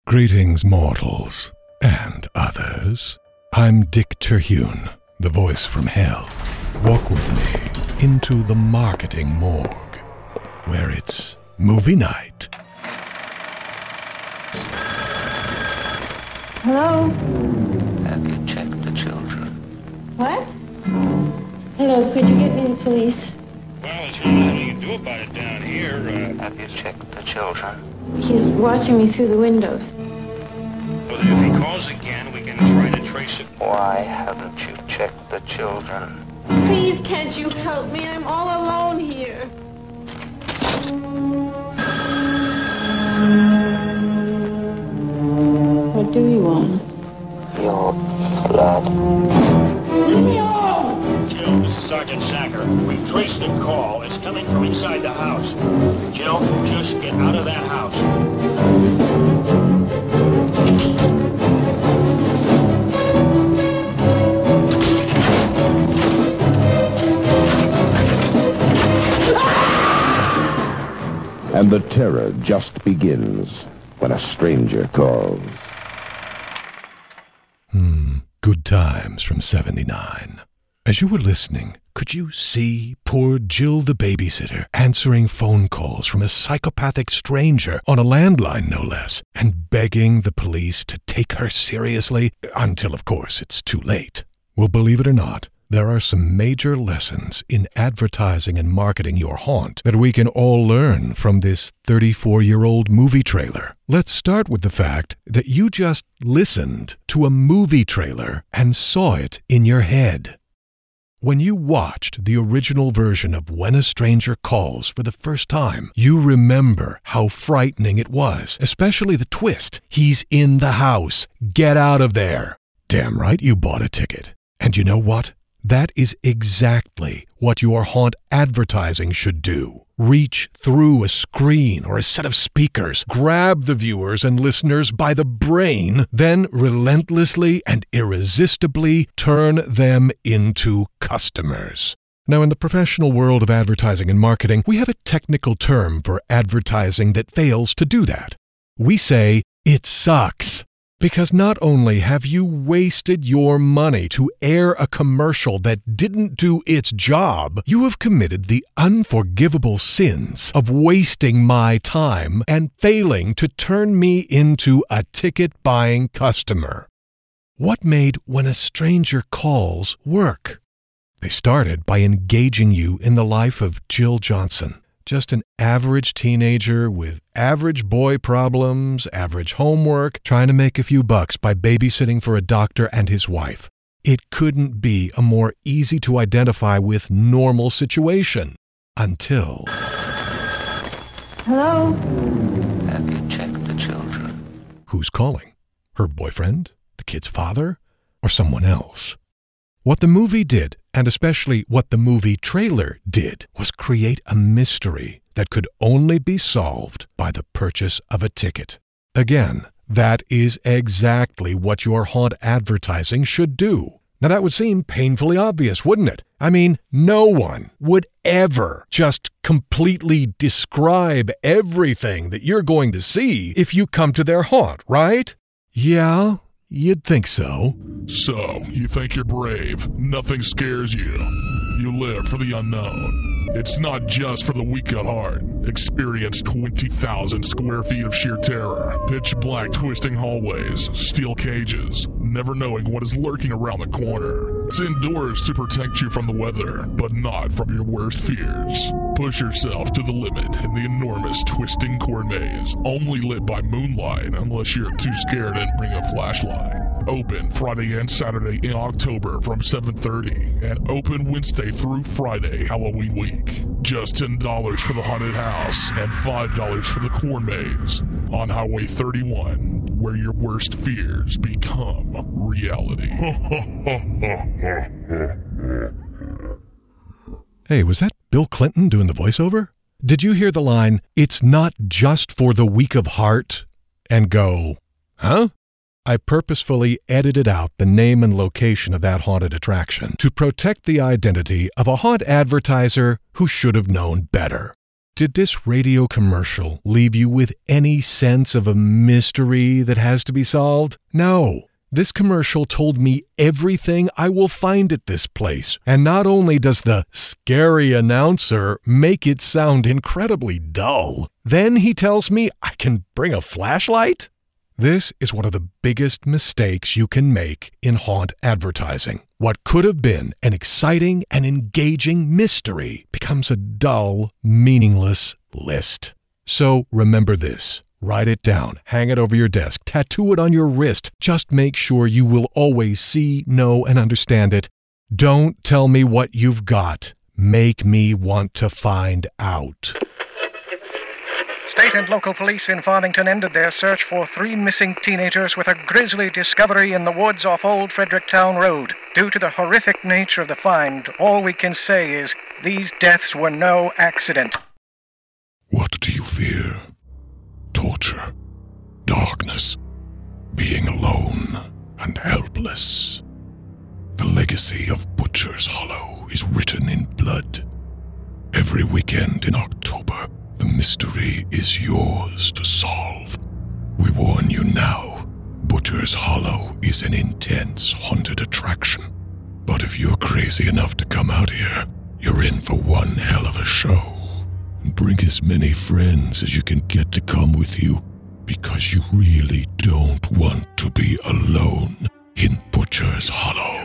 Greetings, mortals and others. I'm Dick Terhune, the voice from hell. Walk with me into the marketing morgue, where it's movie night. Hello? Have you checked the children? What? Hello, could you get me the police? Well, there's really nothing you can do about it down here. Have you checked the children? He's watching me through the windows. Well, if he calls again, we can try to trace it. Why haven't you checked the children? Please, can't you help me? I'm all alone here. What do you want? Your blood. Leave me alone! Jill, this is Sergeant Sacker. We've traced the call. It's coming from inside the house. Jill, just get out of that house. And the terror just begins when a stranger calls. Good times from 79. As you were listening, could you see poor Jill the babysitter answering phone calls from a psychopathic stranger on a landline, no less, and begging the police to take her seriously until, of course, it's too late? Well, believe it or not, there are some major lessons in advertising and marketing your haunt that we can all learn from this 34-year-old movie trailer. Let's start with the fact that you just listened to a movie trailer and saw it in your head. When you watched the original version of When a Stranger Calls for the first time, you remember how frightening it was, especially the twist. He's in the house. Get out of there. Damn right you bought a ticket. And you know what? That is exactly what your haunt advertising should do. Reach through a screen or a set of speakers, grab the viewers and listeners by the brain, then relentlessly and irresistibly turn them into customers. Now, in the professional world of advertising and marketing, we have a technical term for advertising that fails to do that. We say, it sucks. Because not only have you wasted your money to air a commercial that didn't do its job, you have committed the unforgivable sins of wasting my time and failing to turn me into a ticket-buying customer. What made When a Stranger Calls work? They started by engaging you in the life of Jill Johnson. Just an average teenager with average boy problems, average homework, trying to make a few bucks by babysitting for a doctor and his wife. It couldn't be a more easy to identify with normal situation. Until... Hello? Have you checked the children? Who's calling? Her boyfriend? The kid's father? Or someone else? What the movie did, and especially what the movie trailer did, was create a mystery that could only be solved by the purchase of a ticket. Again, that is exactly what your haunt advertising should do. Now that would seem painfully obvious, wouldn't it? I mean, no one would ever just completely describe everything that you're going to see if you come to their haunt, right? Yeah, you'd think so. So, you think you're brave. Nothing scares you. You live for the unknown. It's not just for the weak at heart. Experience 20,000 square feet of sheer terror, pitch black twisting hallways, steel cages, never knowing what is lurking around the corner. It's indoors to protect you from the weather, but not from your worst fears. Push yourself to the limit in the enormous twisting corn maze, only lit by moonlight unless you're too scared and bring a flashlight. Open Friday and Saturday in October from 7:30 and open Wednesday through Friday Halloween week. Just $10 for the haunted house and $5 for the corn maze on Highway 31, where your worst fears become reality. Hey, was that Bill Clinton doing the voiceover? Did you hear the line, "It's not just for the weak of heart," and go, huh? I purposefully edited out the name and location of that haunted attraction to protect the identity of a haunt advertiser who should have known better. Did this radio commercial leave you with any sense of a mystery that has to be solved? No. This commercial told me everything I will find at this place. And not only does the scary announcer make it sound incredibly dull, then he tells me I can bring a flashlight? This is one of the biggest mistakes you can make in haunt advertising. What could have been an exciting and engaging mystery becomes a dull, meaningless list. So remember this. Write it down, hang it over your desk, tattoo it on your wrist. Just make sure you will always see, know, and understand it. Don't tell me what you've got. Make me want to find out. State and local police in Farmington ended their search for 3 missing teenagers with a grisly discovery in the woods off Old Fredericktown Road. Due to the horrific nature of the find, all we can say is these deaths were no accident. What do you fear? Torture, darkness, being alone and helpless. The legacy of Butcher's Hollow is written in blood. Every weekend in October, the mystery is yours to solve. We warn you now, Butcher's Hollow is an intense haunted attraction. But if you're crazy enough to come out here, you're in for one hell of a show. Bring as many friends as you can get to come with you, because you really don't want to be alone in Butcher's Hollow.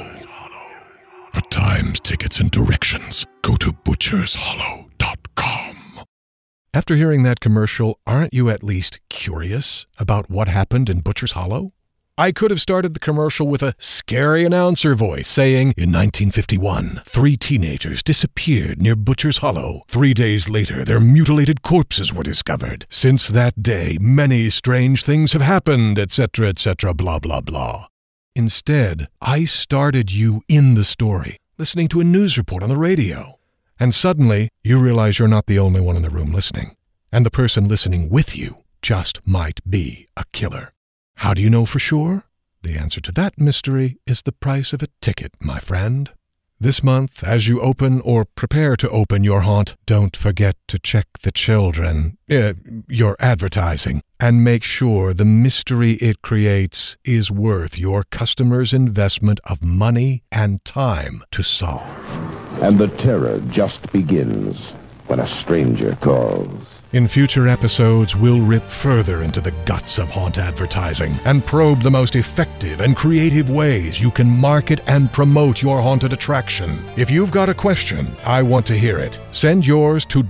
For times, tickets, and directions, go to butchershollow.com. After hearing that commercial, aren't you at least curious about what happened in Butcher's Hollow? I could have started the commercial with a scary announcer voice saying, in 1951, 3 teenagers disappeared near Butcher's Hollow. 3 days later, their mutilated corpses were discovered. Since that day, many strange things have happened, etc., blah, blah, blah. Instead, I started you in the story, listening to a news report on the radio. And suddenly, you realize you're not the only one in the room listening. And the person listening with you just might be a killer. How do you know for sure? The answer to that mystery is the price of a ticket, my friend. This month, as you open or prepare to open your haunt, don't forget to check the children, your advertising, and make sure the mystery it creates is worth your customers' investment of money and time to solve. And the terror just begins when a stranger calls. In future episodes, we'll rip further into the guts of haunt advertising and probe the most effective and creative ways you can market and promote your haunted attraction. If you've got a question, I want to hear it. Send yours to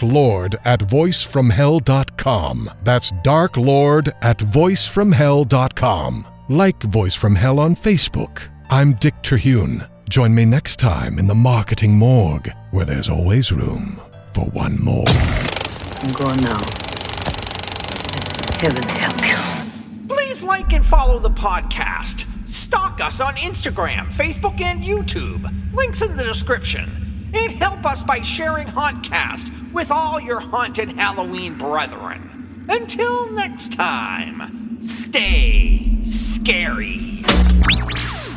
darklord@voicefromhell.com. That's darklord@voicefromhell.com. Like Voice from Hell on Facebook. I'm Dick Terhune. Join me next time in the marketing morgue, where there's always room for one more. I'm going now. Heaven help you. Please like and follow the podcast. Stalk us on Instagram, Facebook, and YouTube. Links in the description. And help us by sharing Hauntcast with all your haunted Halloween brethren. Until next time, stay scary.